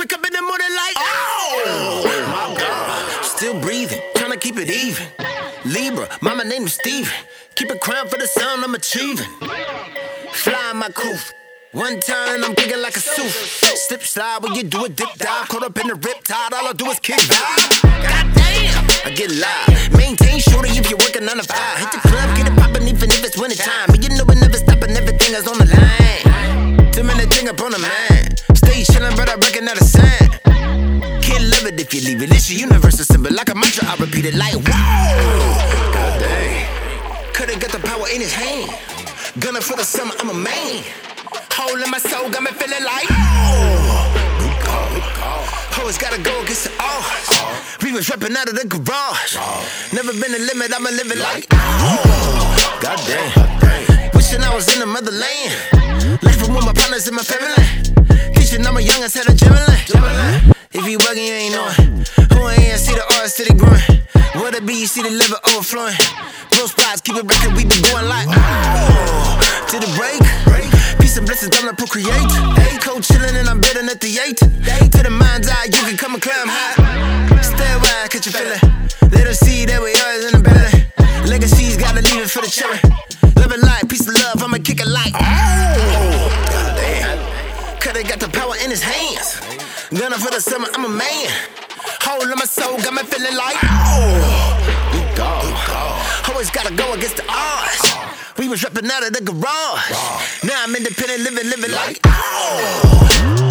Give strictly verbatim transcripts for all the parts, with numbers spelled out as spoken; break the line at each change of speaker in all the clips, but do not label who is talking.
wake up in the morning like, oh, my God. Still breathing, trying to keep it even. Libra, mama named Steven. Keep a crown for the sun, I'm achieving. Fly my coupe. One turn, I'm kicking like a suit. Slip slide when you do a dip dive. Caught up in the rip tide, all I do is kick vibe. Goddamn, I get live. Maintain shorty if you're working on a five. Hit the club, get it poppin' even if it's winter time. But you know it never stop and everything is on the line. Two minute thing up on the mind. Stay chillin', but I reckon that a sign. Can't love it if you leave it. It's your universal symbol, like a mantra. I repeat it like, whoa. Goddamn. Coulda got the power in his hand. Gunning for the summer, I'm a man. Hole in my soul got me feeling like, oh, good call, good call. Always gotta go against the odds. We was rapping out of the garage. Never been a limit, I'ma live it like, oh, goddamn. Wishing I was in the motherland. Laughing with my partners and my family. Teaching I'm a young instead of Gemini. If you bugging, you ain't knowing. Who I am, see the art steady growing. What it be, you see the liver overflowing. Gross spots, keep it record, we been going like, oh, to the break. Peace and blessings, I'm not procreate. Hey, cold chillin' and I'm bidding at the eight. To the mind's eye, you can come and climb high. Stay wide, catch you feelin'. They don't see that we always in the belly. Legacies, gotta leave it for the children. Living life, peace and love, I'ma kick it like, oh, goddamn. Coulda got the power in his hands. Gunning for the summer, I'm a man. Hole in my soul, got me feeling like, oh, good God, good God. Always gotta go against the odds. We was rapping out of the garage. Now I'm independent, living, living like, oh,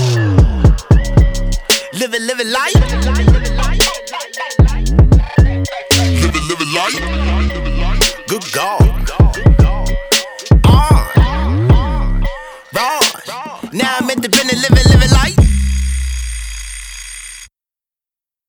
living, living life.
Living, living life.
Good God. On. Raw. Now I'm independent, living, living life.